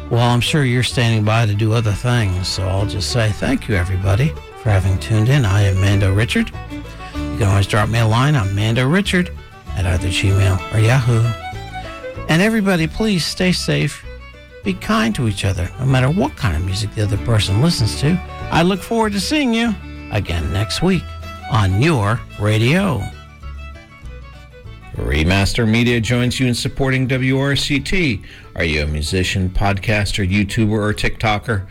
Well, I'm sure you're standing by to do other things, so I'll just say thank you, everybody, for having tuned in. I am Mando Richard. You can always drop me a line. I'm Mando Richard at either Gmail or Yahoo. And everybody, please stay safe. Be kind to each other, no matter what kind of music the other person listens to. I look forward to seeing you again next week on your radio. Remaster Media joins you in supporting WRCT. Are you a musician, podcaster, YouTuber, or TikToker?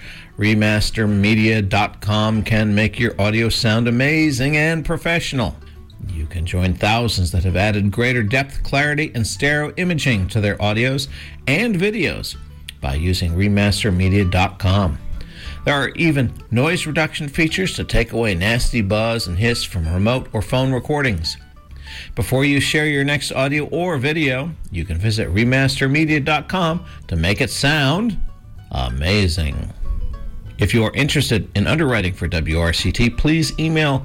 Remastermedia.com can make your audio sound amazing and professional. You can join thousands that have added greater depth, clarity, and stereo imaging to their audios and videos by using Remastermedia.com. There are even noise reduction features to take away nasty buzz and hiss from remote or phone recordings. Before you share your next audio or video, you can visit Remastermedia.com to make it sound amazing. If you are interested in underwriting for WRCT, please email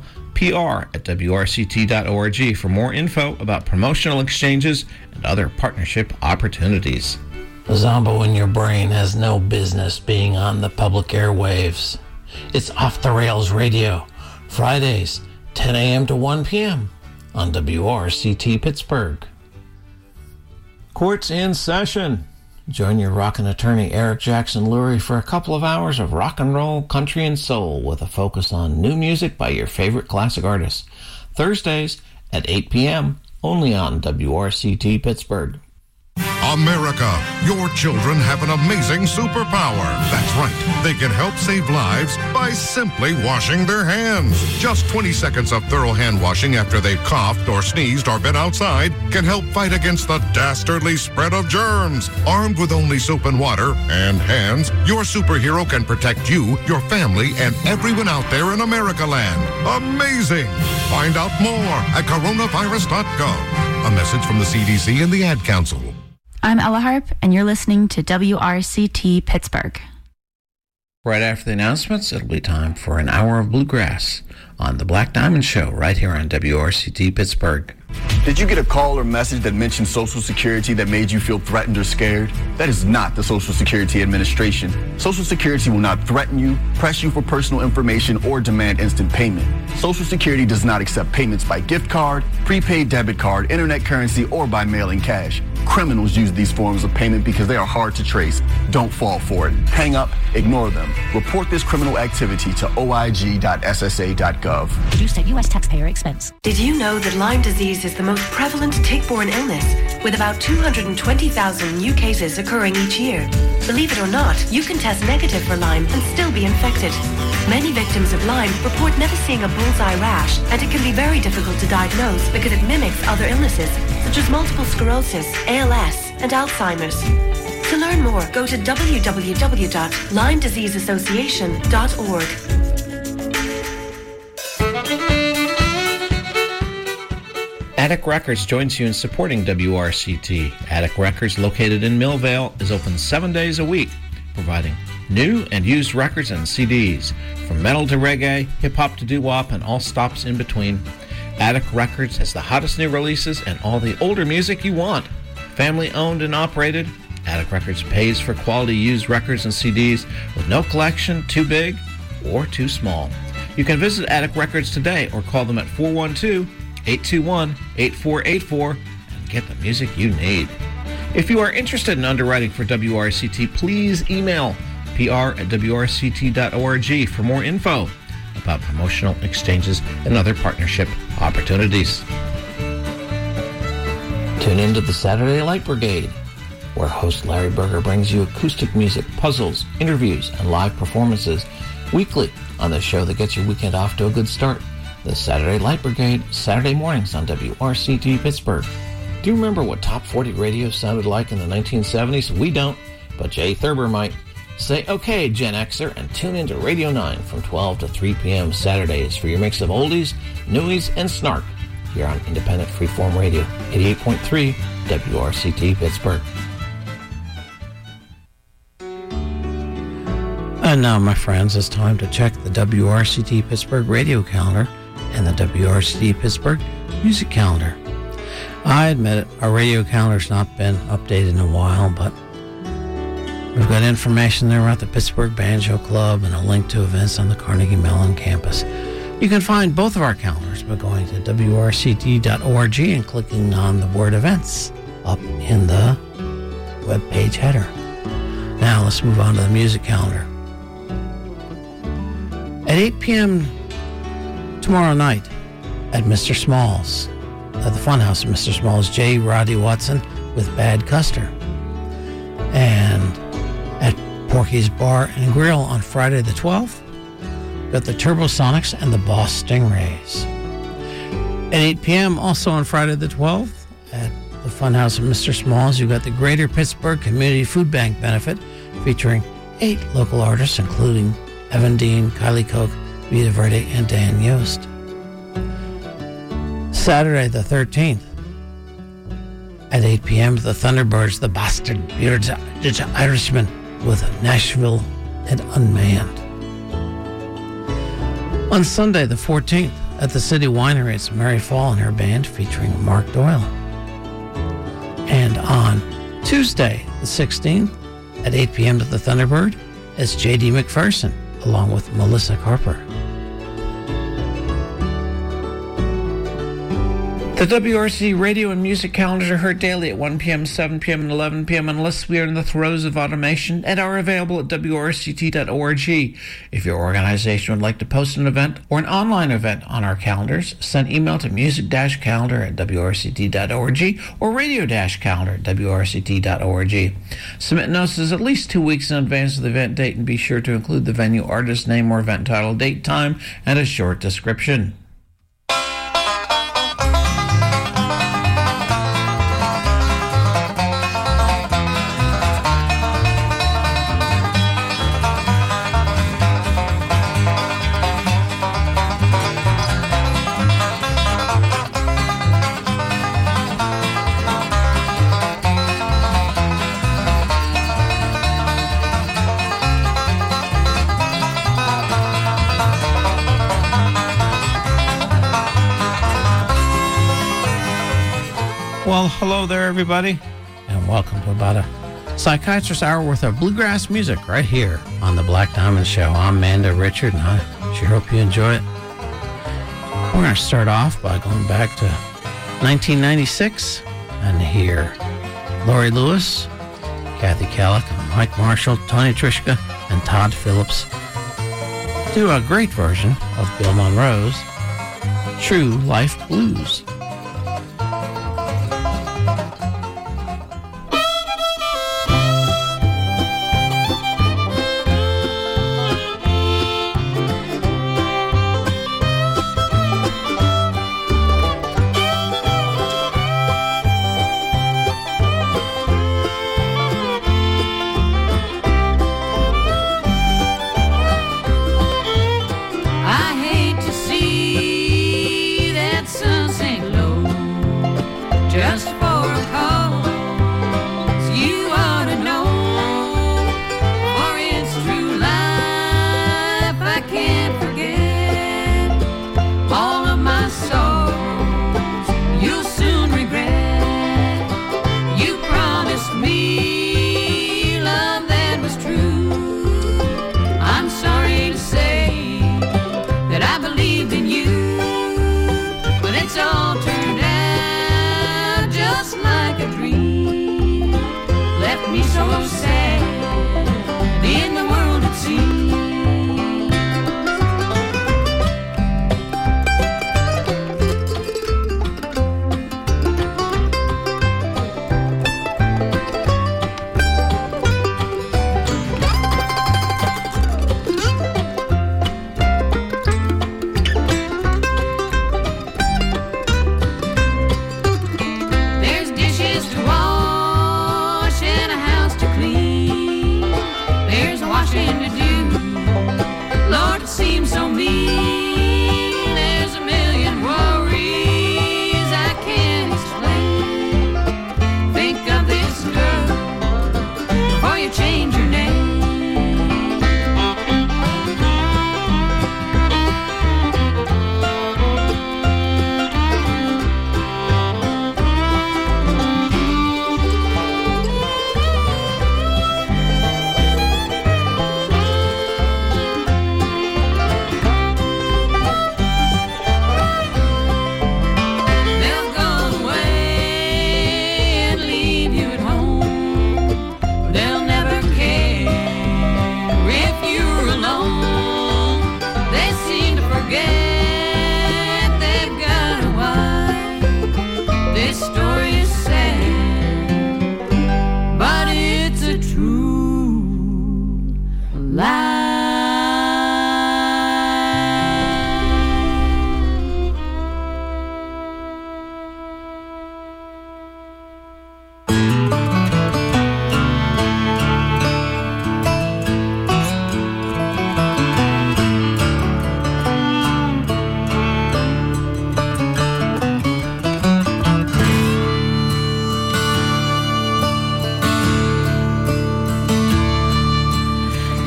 pr@wrct.org for more info about promotional exchanges and other partnership opportunities. The Zombo in your brain has no business being on the public airwaves. It's Off the Rails Radio, Fridays, 10 a.m. to 1 p.m. on WRCT Pittsburgh. Court's in session. Join your rockin' attorney Eric Jackson Lurie for a couple of hours of rock and roll, country, and soul with a focus on new music by your favorite classic artists. Thursdays at 8 p.m. only on WRCT Pittsburgh. America, your children have an amazing superpower. That's right. They can help save lives by simply washing their hands. Just 20 seconds of thorough hand washing after they've coughed or sneezed or been outside can help fight against the dastardly spread of germs. Armed with only soap and water and hands, your superhero can protect you, your family, and everyone out there in America land. Amazing! Find out more at coronavirus.gov. A message from the CDC and the Ad Council. I'm Ella Harp, and you're listening to WRCT Pittsburgh. Right after the announcements, it'll be time for an hour of bluegrass on the Black Diamond Show right here on WRCT Pittsburgh. Did you get a call or message that mentioned Social Security that made you feel threatened or scared? That is not the Social Security Administration. Social Security will not threaten you, press you for personal information, or demand instant payment. Social Security does not accept payments by gift card, prepaid debit card, internet currency, or by mailing cash. Criminals use these forms of payment because they are hard to trace. Don't fall for it. Hang up, ignore them. Report this criminal activity to oig.ssa.gov. Produced at U.S. taxpayer expense. Did you know that Lyme disease is the most prevalent tick-borne illness, with about 220,000 new cases occurring each year? Believe it or not, you can test negative for Lyme and still be infected. Many victims of Lyme report never seeing a bullseye rash, and it can be very difficult to diagnose because it mimics other illnesses, such as multiple sclerosis, ALS, and Alzheimer's. To learn more, go to www.LymeDiseaseAssociation.org. Attic Records joins you in supporting WRCT. Attic Records, located in Millvale, is open 7 days a week, providing new and used records and CDs, from metal to reggae, hip-hop to doo-wop, and all stops in between. Attic Records has the hottest new releases and all the older music you want. Family owned and operated, Attic Records pays for quality used records and CDs with no collection too big or too small. You can visit Attic Records today or call them at 412-821-8484 and get the music you need. If you are interested in underwriting for WRCT, please email pr@wrct.org for more info about promotional exchanges and other partnership opportunities. Tune into the Saturday Light Brigade, where host Larry Berger brings you acoustic music, puzzles, interviews, and live performances weekly on the show that gets your weekend off to a good start. The Saturday Light Brigade, Saturday mornings on WRCT Pittsburgh. Do you remember what Top 40 radio sounded like in the 1970s? We don't, but Jay Thurber might. Say okay, Gen Xer, and tune into Radio 9 from 12 to 3 p.m. Saturdays for your mix of oldies, newies, and snark here on Independent Freeform Radio, 88.3 WRCT Pittsburgh. And now, my friends, it's time to check the WRCT Pittsburgh radio calendar and the WRCT Pittsburgh music calendar. I admit it, our radio calendar's not been updated in a while, but We've got information there about the Pittsburgh Banjo Club and a link to events on the Carnegie Mellon campus. You can find both of our calendars by going to wrct.org and clicking on the word events up in the web page header. Now let's move on to the music calendar. At 8 p.m. tomorrow night at Mr. Small's, at the Funhouse at Mr. Small's, J. Roddy Watson with Bad Custer. And at Porky's Bar and Grill on Friday the 12th, got the Turbosonics and the Boss Stingrays. At 8 p.m. also on Friday the 12th at the Funhouse at Mr. Small's, you got the Greater Pittsburgh Community Food Bank benefit featuring 8 local artists, including Evan Dean, Kylie Koch, Vita Verde, and Dan Yost. Saturday the 13th at 8 p.m. the Thunderbirds, the Bastard Beards Irishmen with Nashville and Unmanned. On Sunday the 14th at the City Winery, it's Mary Fall and her band featuring Mark Doyle. And on Tuesday the 16th at 8 p.m. at the Thunderbird, it's J.D. McPherson along with Melissa Carper. The WRC radio and music calendars are heard daily at 1 p.m., 7 p.m., and 11 p.m. unless we are in the throes of automation, and are available at wrct.org. If your organization would like to post an event or an online event on our calendars, send email to music-calendar at wrct.org or radio-calendar at wrct.org. Submit notices at least 2 weeks in advance of the event date, and be sure to include the venue, artist name, or event title, date, time, and a short description. Well, hello there, everybody, and welcome to about a Psychiatrist Hour worth of bluegrass music right here on the Black Diamond Show. I'm Amanda Richard, and I sure hope you enjoy it. We're going to start off by going back to 1996 and hear Laurie Lewis, Kathy Kallick, Mike Marshall, Tony Trischka, and Todd Phillips do a great version of Bill Monroe's True Life Blues. I hate to see that sun sink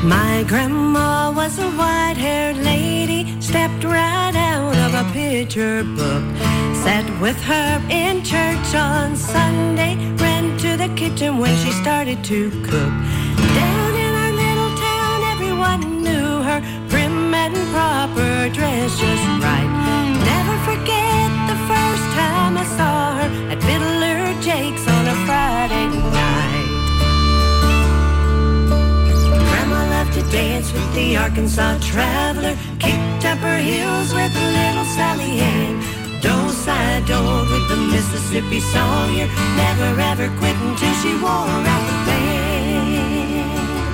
My grandma was a white-haired lady, stepped right out of a picture book. Sat with her in church on Sunday, ran to the kitchen when she started to cook. Down in our little town, everyone knew her, prim and proper, dressed just right. Never forget the first time I saw her at Fiddler Jake's on a Friday night. Grandma loved to dance with the Arkansas Traveler, kicked up her heels with little Sally Ann. Do-side-do with the Mississippi Sawyer, never ever quit until she wore out the band.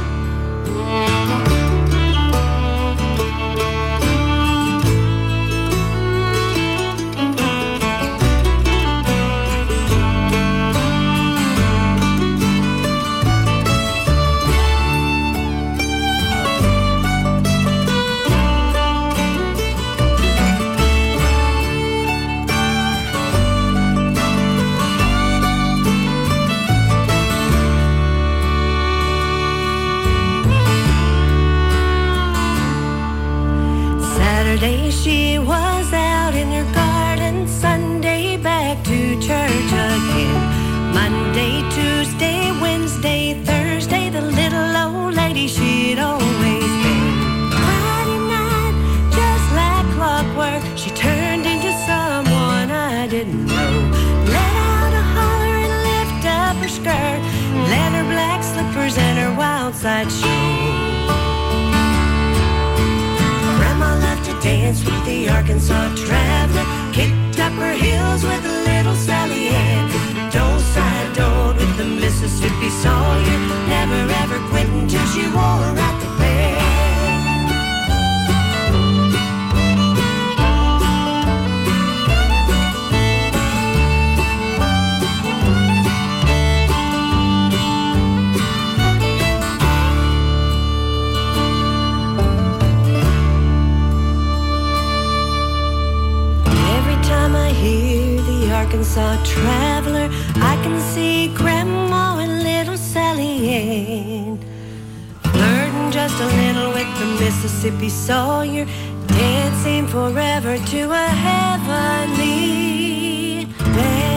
Saturday she was out in her garden, Sunday back to church again. Monday, Tuesday, Wednesday, Thursday, the little old lady she'd always been. Friday night, just like clockwork, she turned into someone I didn't know. Let out a holler and lift up her skirt, let her black slippers and her wild side show. Dance with the Arkansas Traveler, kicked up her heels with a little Sally Ann. Do-side-do with the Mississippi Sawyer, never ever quit until she wore out the band. Arkansas Traveler, I can see Grandma and little Sally Ann, flirting just a little with the Mississippi Sawyer, dancing forever to a heavenly band.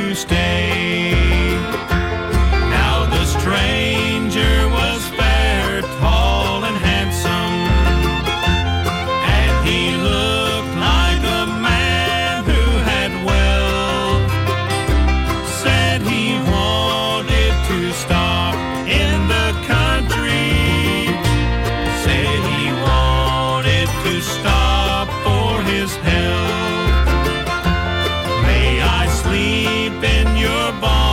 to stay. Now the stranger was fair, tall and handsome, and he looked like a man who had wealth. Said he wanted to stop in the country. Said he wanted to stop for his health. May I sleep in your barn?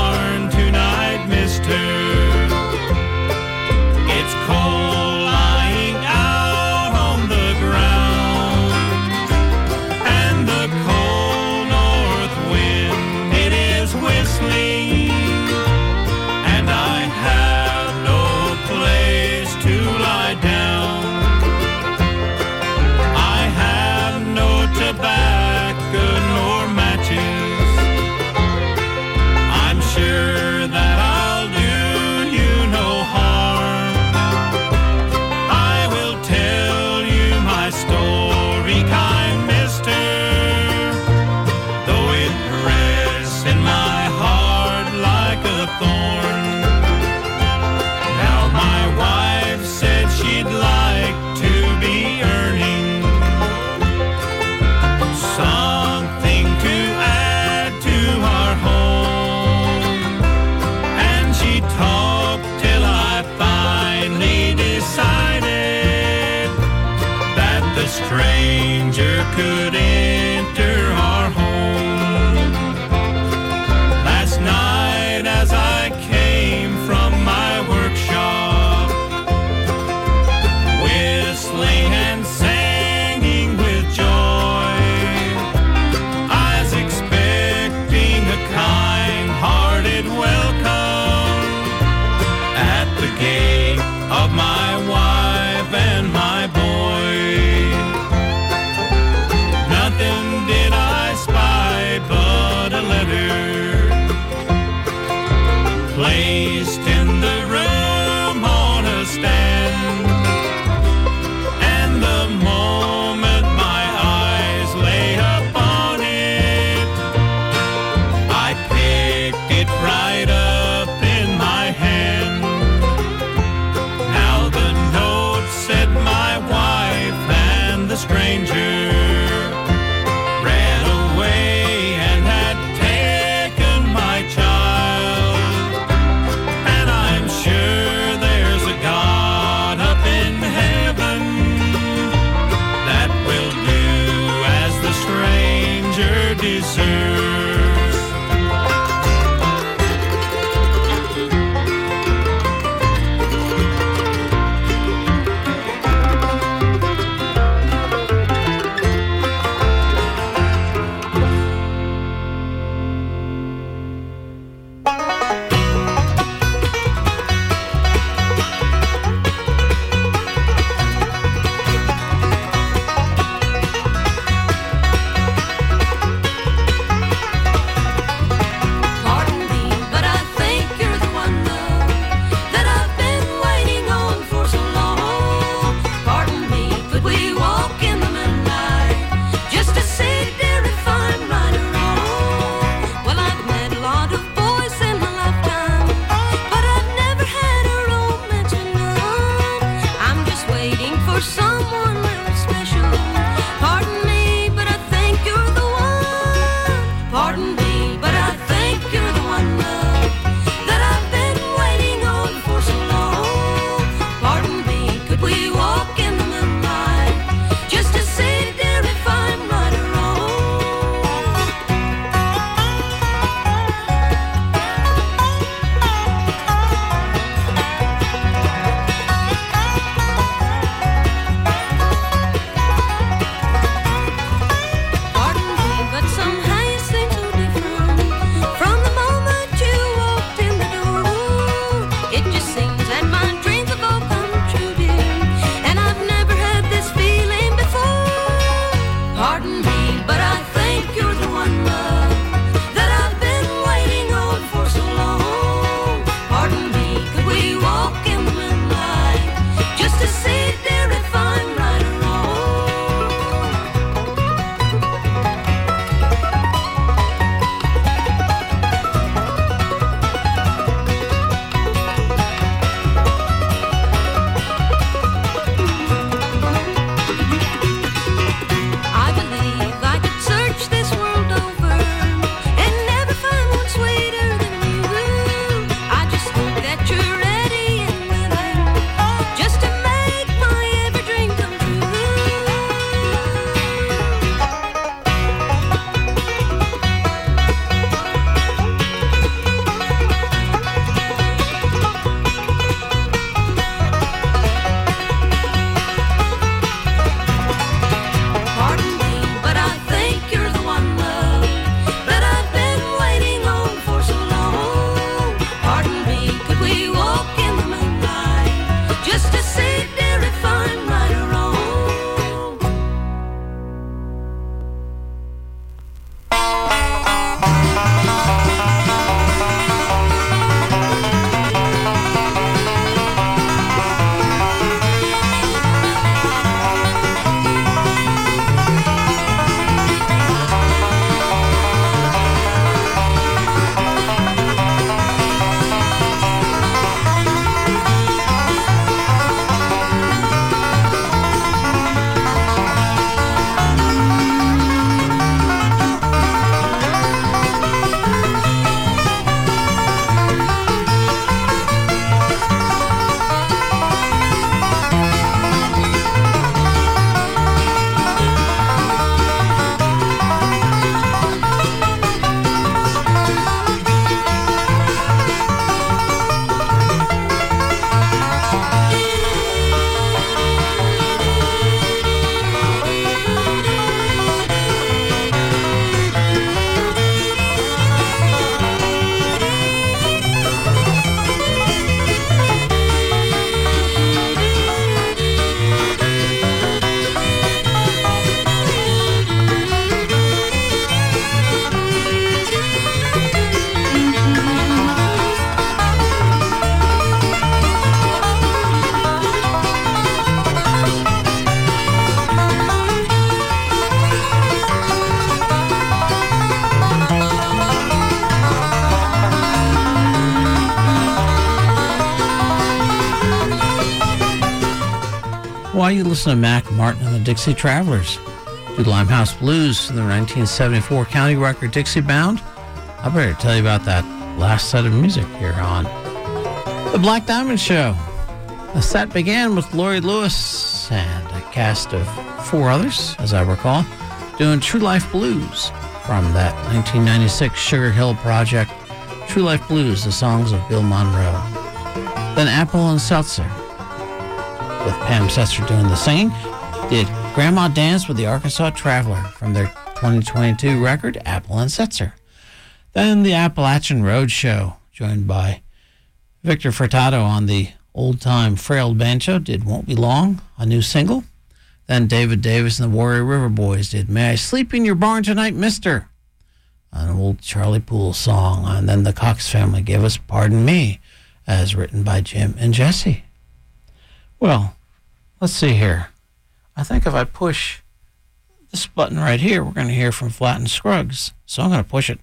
why you listen to Mac Martin and the Dixie Travelers. Do Limehouse Blues from their 1974 county record Dixie Bound. I better tell you about that last set of music here on The Black Diamond Show. The set began with Laurie Lewis and a cast of 4 others, as I recall, doing True Life Blues from that 1996 Sugar Hill project, True Life Blues, the songs of Bill Monroe. Then Apple and Seltzer, with Pam Setzer doing the singing, did Grandma Dance with the Arkansas Traveler from their 2022 record, Apple and Setzer. Then the Appalachian Road Show, joined by Victor Furtado on the old-time Frail Banjo, did Won't Be Long, a new single. Then David Davis and the Warrior River Boys did May I Sleep in Your Barn Tonight, Mister? An old Charlie Poole song. And then the Cox family gave us Pardon Me, as written by Jim and Jesse. Well, let's see here. I think if I push this button right here, we're going to hear from Flatt and Scruggs. So I'm going to push it.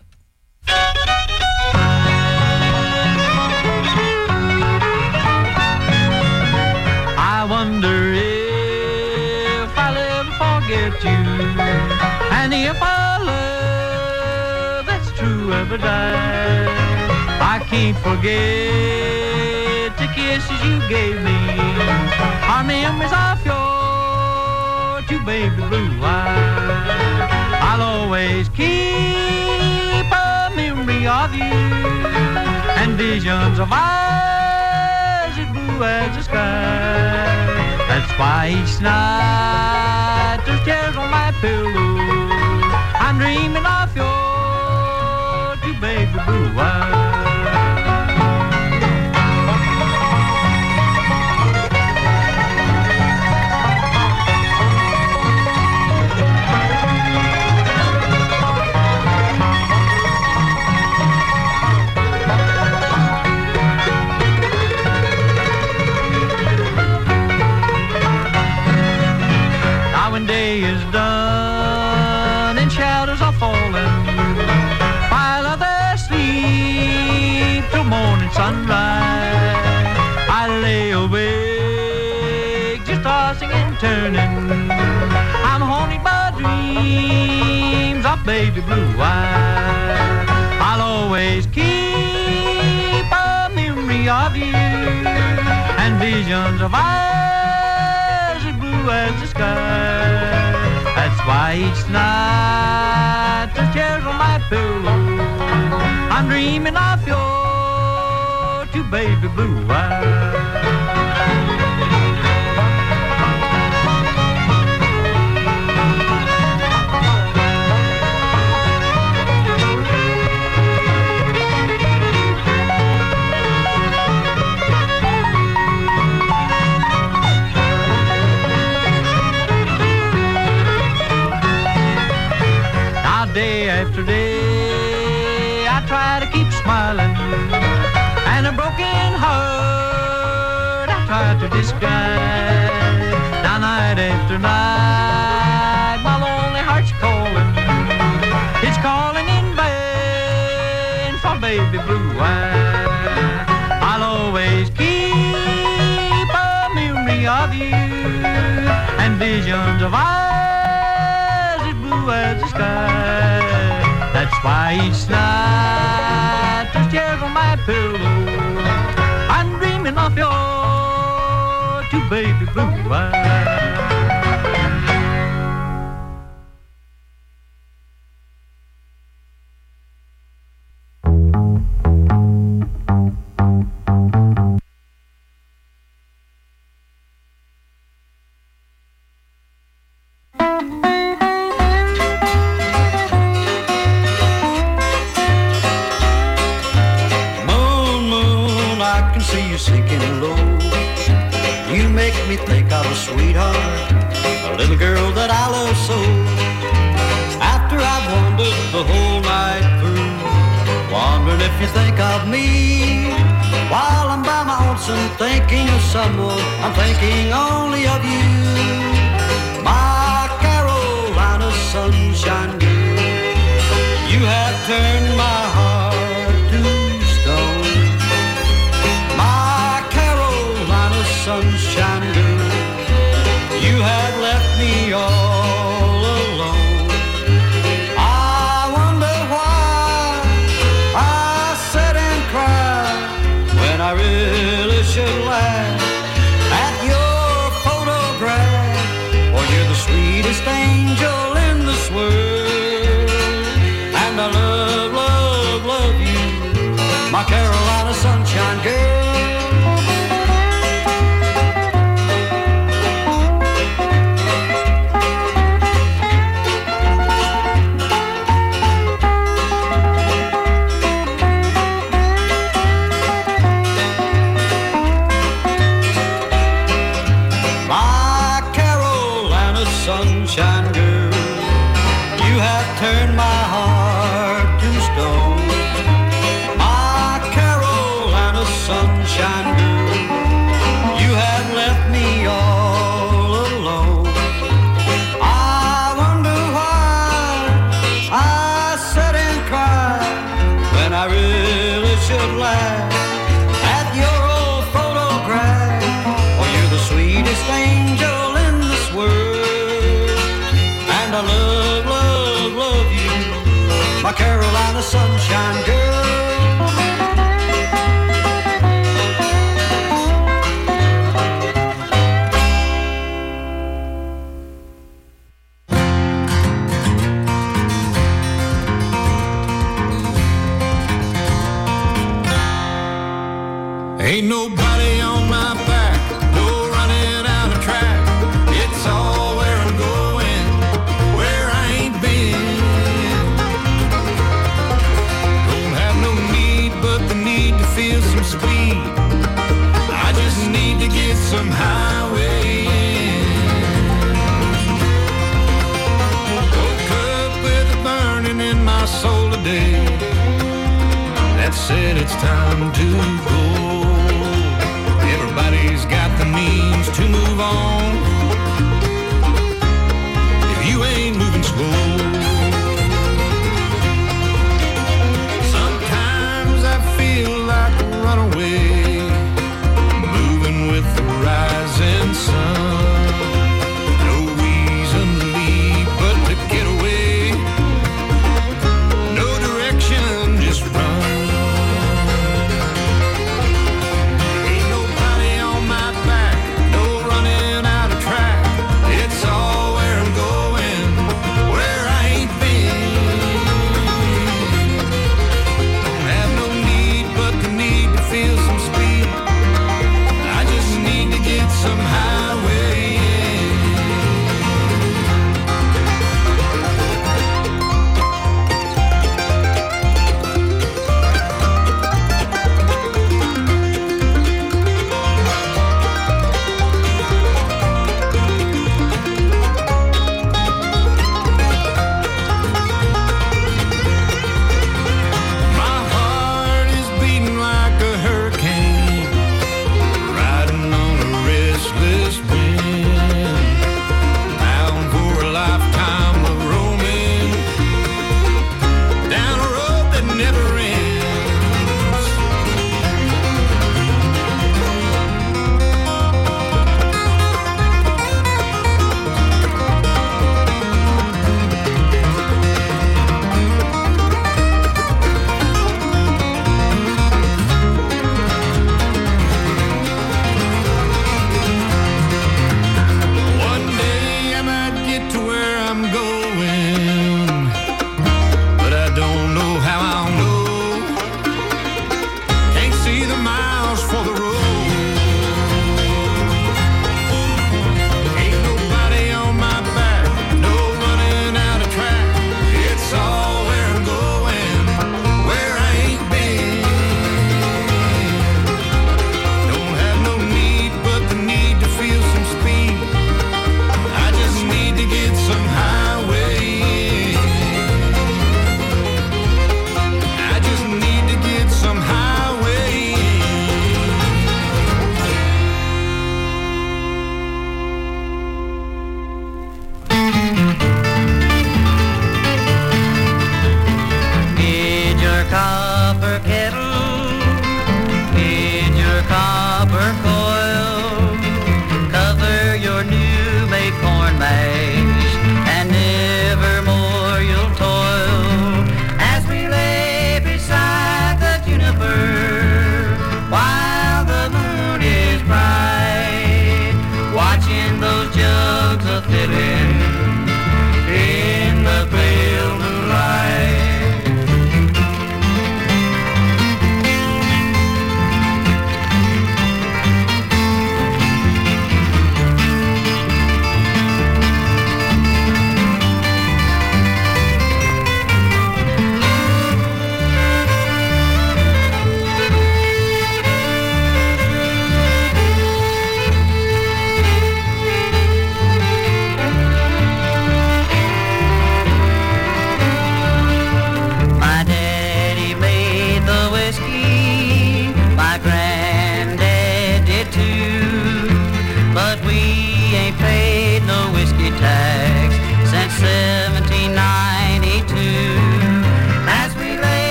I wonder if I'll ever forget you, and if our love that's true ever dies. I can't forget the kisses you gave me, our memories of your 2 baby blue eyes. I'll always keep a memory of you and visions of eyes as blue as the sky. That's why each night there's tears on my pillow. I'm dreaming of your 2 baby blue eyes. When day is done and shadows are falling, while others sleep till morning sunrise, I lay awake just tossing and turning. I'm haunted by dreams of baby blue eyes. I'll always keep a memory of you and visions of eyes as blue as the sky. That's why each night there's tears on my pillow. I'm dreaming of your 2 baby blue eyes. Day after day I try to keep smiling, and a broken heart I try to disguise. Now night after night my lonely heart's calling. It's calling in vain for baby blue eyes. I'll always keep a memory of you and visions of eyes as blue as the sky. That's why each night there's tears on my pillow. I'm dreaming of your 2 baby blue eyes. Sweetheart, a little girl that I love so. After I've wandered the whole night through, wondering if you think of me while I'm by my lonesome thinking of someone. I'm thinking only of you, my Carolina sunshine girl. You have turned my heart to stone, my Carolina sunshine girl. should laugh at your photograph. For you're the sweetest angel in this world. And I love, love, love you, my Carolina sunshine girl. Sunshine girl, you have turned my heart to stone. My Carolina sunshine girl, you have left me all alone. I wonder why I sit and cry when I really should laugh at your old photograph. Oh, you're the sweetest angel in this world. I love, love, love you, my Carolina sunshine girl. Ain't nobody on my back, no running out of track. It's all where I'm going, where I ain't been. Don't have no need but the need to feel some speed. I just need to get some highway in. Woke up with a burning in my soul today that said it's time to go. Everybody's got the means to move on. If you ain't moving slow, sometimes I feel like a runaway, moving with the rising sun. No reason to leave but to get away. No direction, just run. Ain't nobody on my back, no running out of track.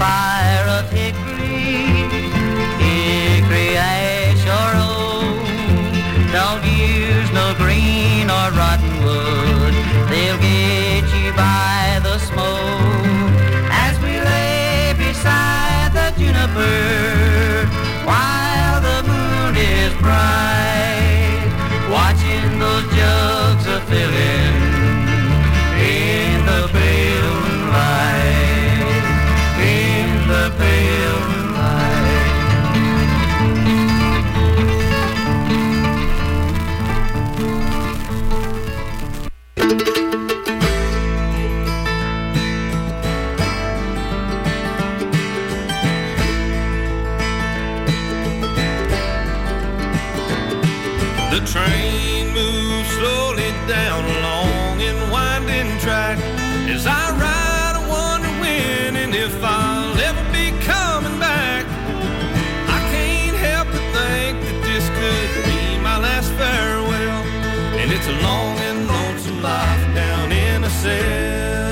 fire of hickory, hickory ash or oak. Don't use no green or rotten wood, they'll get you by the smoke. As we lay beside the juniper while the moon is bright, watching those jugs a filling in the pale moonlight, in the pale moonlight. The train moves slowly down a long and winding track. As I ride, I wonder when and if I'll ever be coming back. I can't help but think that this could be my last farewell, and it's a long and lonesome life down in a cell.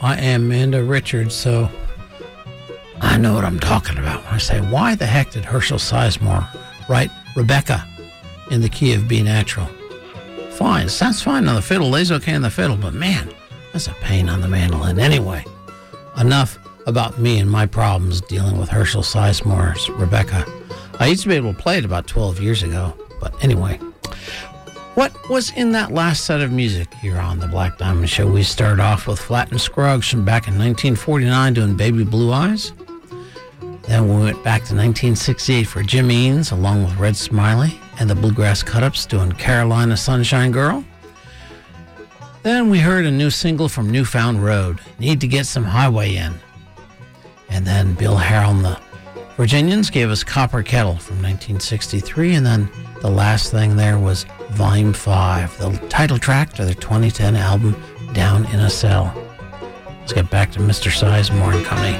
I am Amanda Richards, so I know what I'm talking about when I say, why the heck did Herschel Sizemore write Rebecca in the key of B natural? Fine, it sounds fine on the fiddle, lays okay on the fiddle, but man, that's a pain on the mandolin. Anyway, enough about me and my problems dealing with Herschel Sizemore's Rebecca. I used to be able to play it about 12 years ago, but anyway. What was in that last set of music here on the Black Diamond Show? We started off with Flatt and Scruggs from back in 1949 doing Baby Blue Eyes. Then we went back to 1968 for Jim Eanes along with Red Smiley and the Bluegrass Cut-Ups doing Carolina Sunshine Girl. Then we heard a new single from Newfound Road, Need to Get Some Highway In. And then Bill Harrell and the Virginians gave us Copper Kettle from 1963, and then the last thing there was Volume 5, the title track to their 2010 album, Down in a Cell. Let's get back to Mr. Sizemore and Company.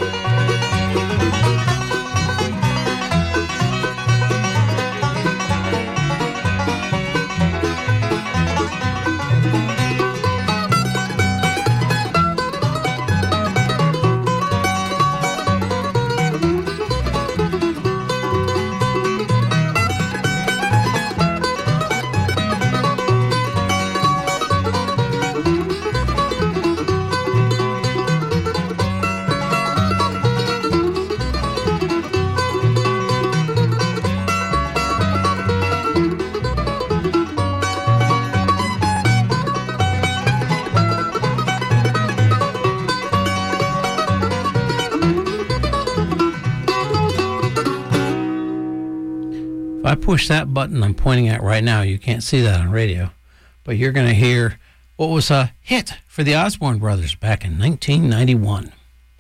I push that button I'm pointing at right now. You can't see that on radio, but you're going to hear what was a hit for the Osborne Brothers back in 1991.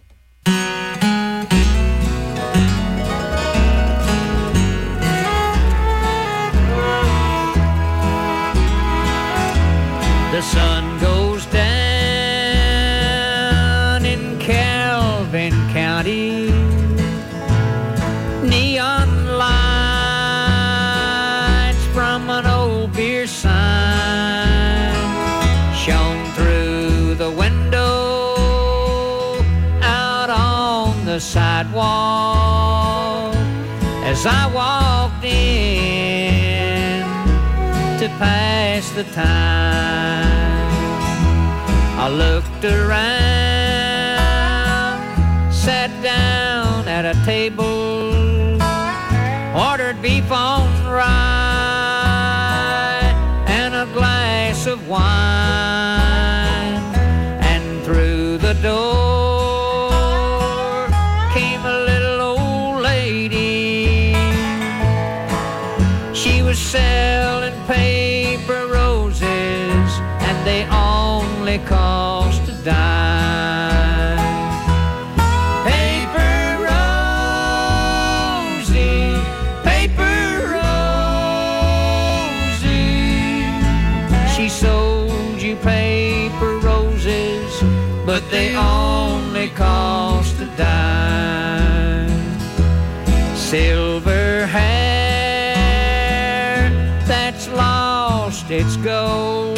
The sun goes down in Calvin County. Neon lights from an old beer sign shone through the window out on the sidewalk as I walked in to pass the time. I looked around, sat down at a table, ordered beef on rye and a glass of wine, and through the door came a little old lady. She was selling paper roses, and they only cost a dime. Paper roses, paper roses. She sold you paper roses, but they only cost a dime. Silver hair that's lost its gold,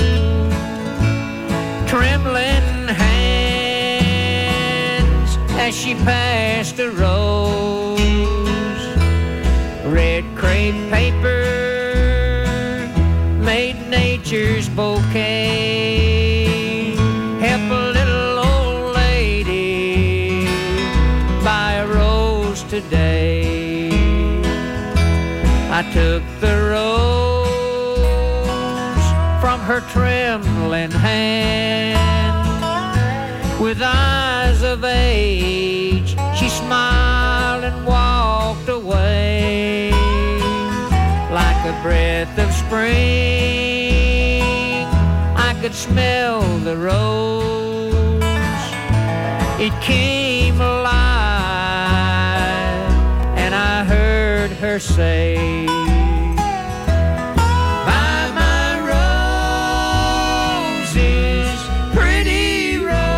trembling hands as she passed a rose. Red crepe paper made nature's bouquet. Help a little old lady buy a rose today. I took the rose from her trembling hand. With eyes of age, she smiled and walked away. Like a breath of spring, I could smell the rose. It came alive, and I heard her say, "Buy my roses, pretty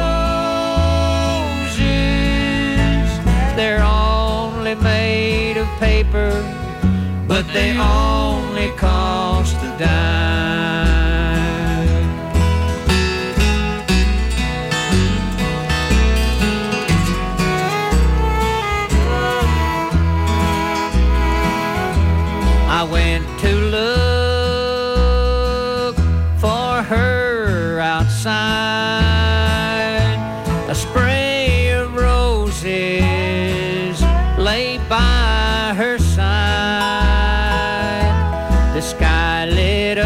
roses. They're only made of paper, but they only cost a dime." a spray of roses lay by her side. The sky lit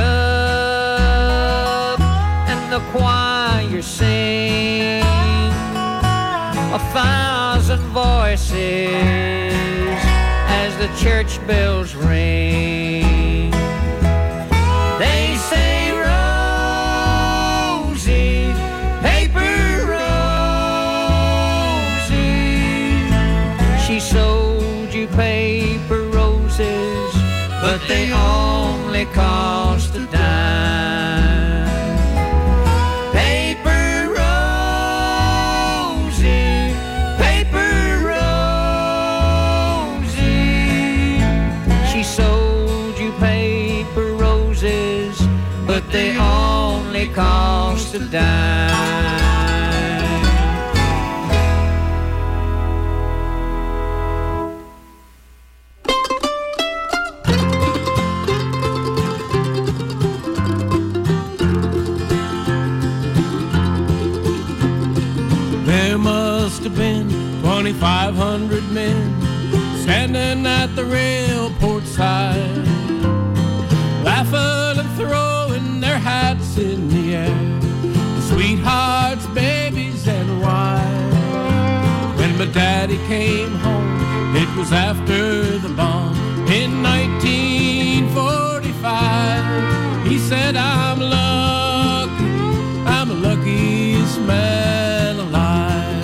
up and the choir sang, 1,000 voices as the church bells ring. They say, Rosie, paper Rosie, she sold you paper roses, but they only cost a dime. Paper Rosie, paper Rosie, she sold you paper roses, but they only cost a dime. There must have been 2,500 men standing at the railport side, laughing and throwing their hats in the air, sweethearts, babies, and wives. When my daddy came home, it was after the bomb in 1945. He said, I'm the luckiest man alive.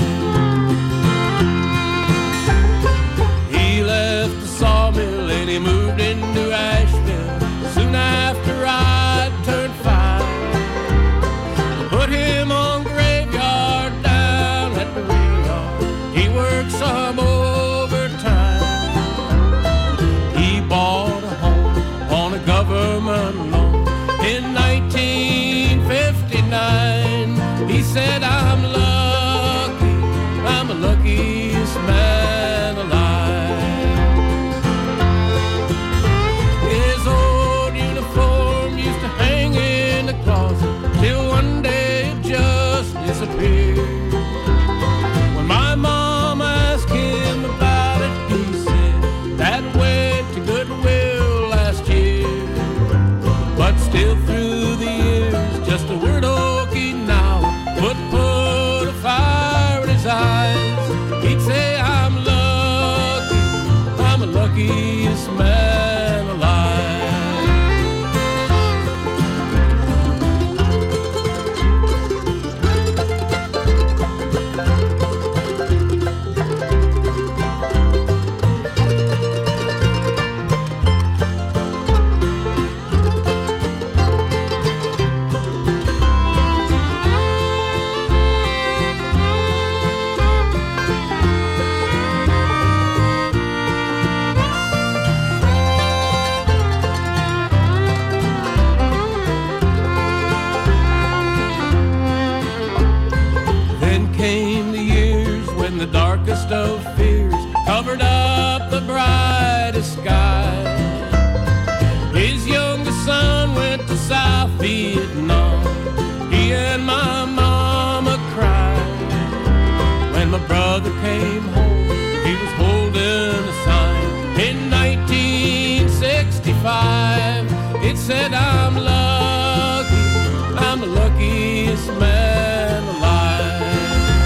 He left the sawmill and he moved into Asheville soon after I turned 5. I put him on graveyard down at the rail yard. He worked some overtime. He bought a home on a government loan in 1959. He said, I'm the luckiest man alive. His old uniform used to hang in the closet till one day it just disappeared. When my mom asked him about it, he said that went to Goodwill last year. But still through the years, just a word Okinawa would put a fire in his eyes. He'd say, I'm the luckiest man alive. The darkest of fears covered up the brightest sky. His youngest son went to South Vietnam. He and my mama cried. When my brother came home, he was holding a sign in 1965. It said, I'm the luckiest man alive.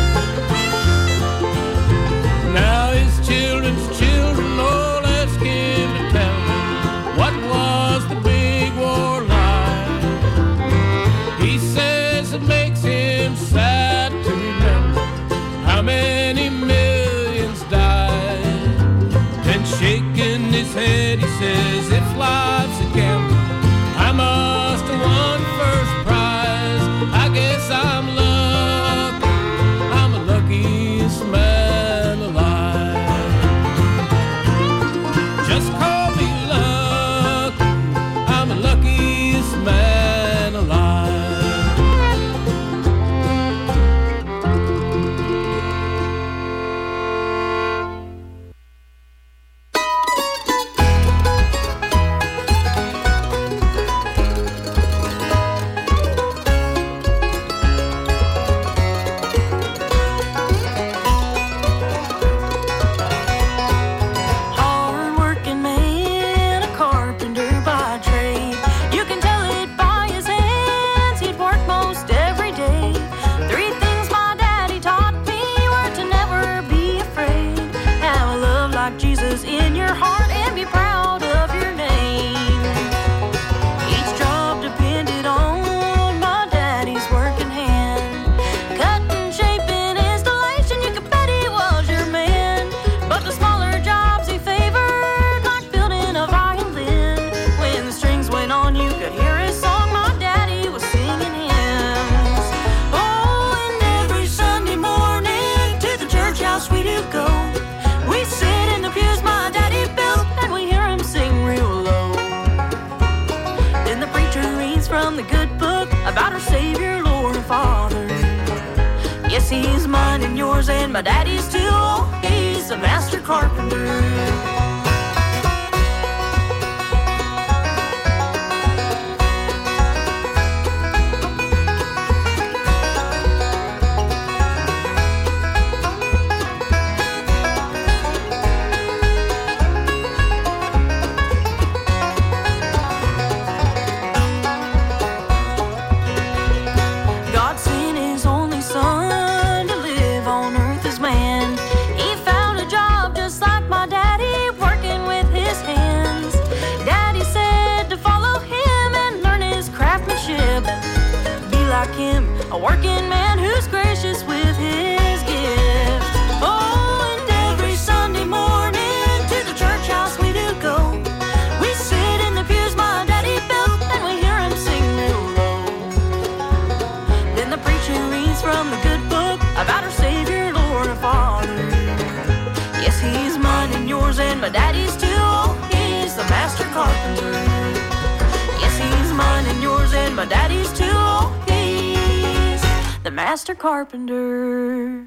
Now his children's children all ask him to tell me what was the big war like. He says it makes him sad to remember how many millions died. Then shaking his head he says, if life's a gamble, I must have Yes, he's mine and yours and my daddy's too. Oh, he's a master carpenter. A working man who's gracious with his gift. Oh, and every Sunday morning to the church house we do go. We sit in the pews my daddy built and we hear him sing real low. Then the preacher reads from the good book about our Savior, Lord and Father. Yes, he's mine and yours and my daddy's too. Oh, he's the master carpenter. Yes, he's mine and yours and my daddy's too. Oh, the master carpenter.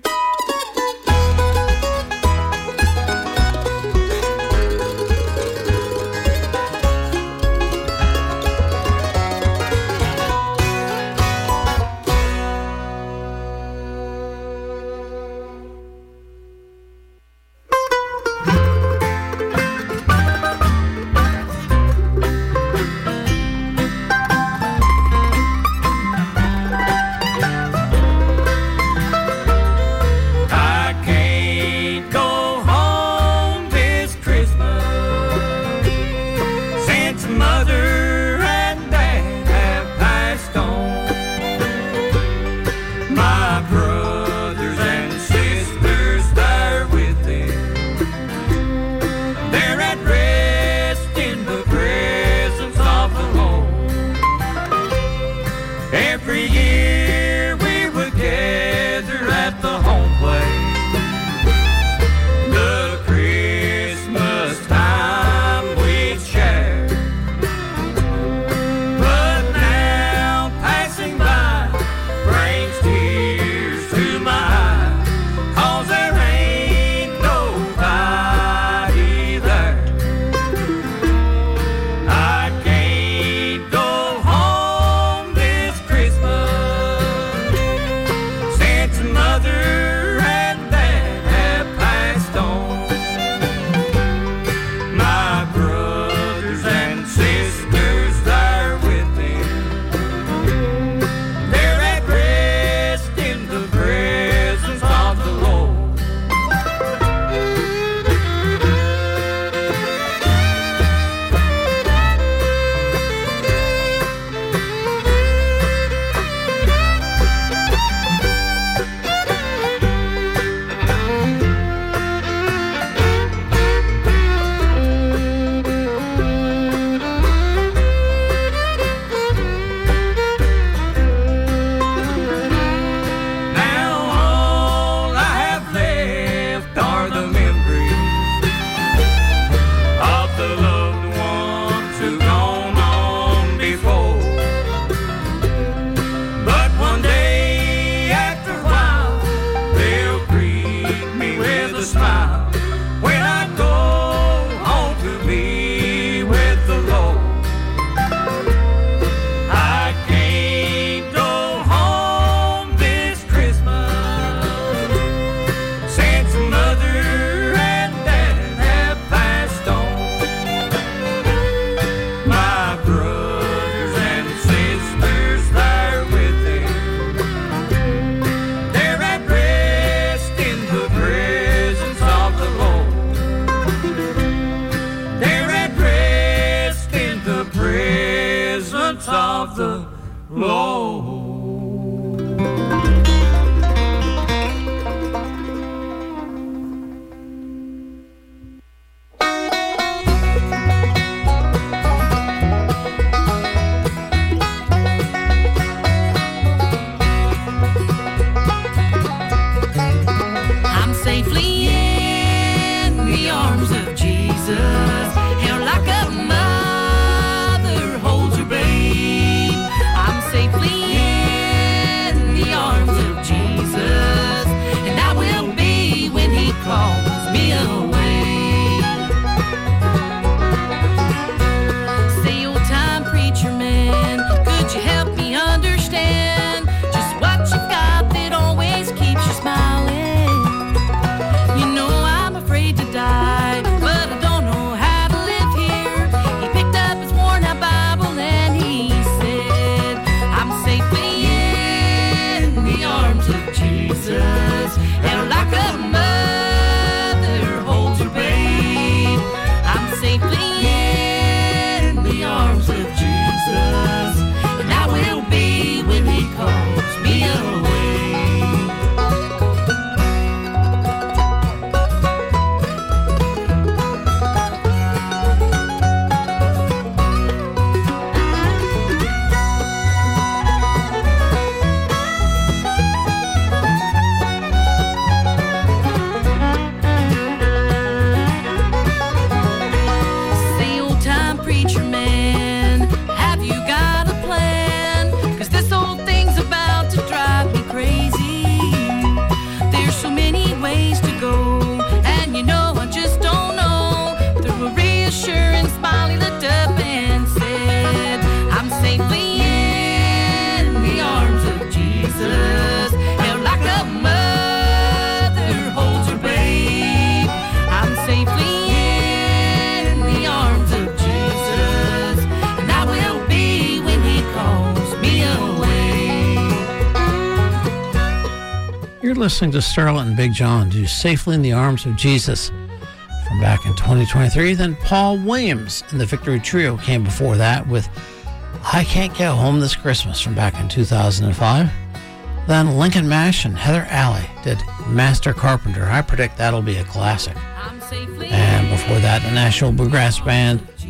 Safely arms of Jesus. And like a mother holds her babe, I'm safely in the arms of Jesus. And I will be when he calls me away. Listening to Sterling and Big John do Safely in the Arms of Jesus from back in 2023. Then Paul Williams and the Victory Trio came before that with I Can't Get Home This Christmas from back in 2005. Then Lincoln Mash and Heather Alley did Master Carpenter. I predict that'll be a classic. And before that, the Nashville Bluegrass Band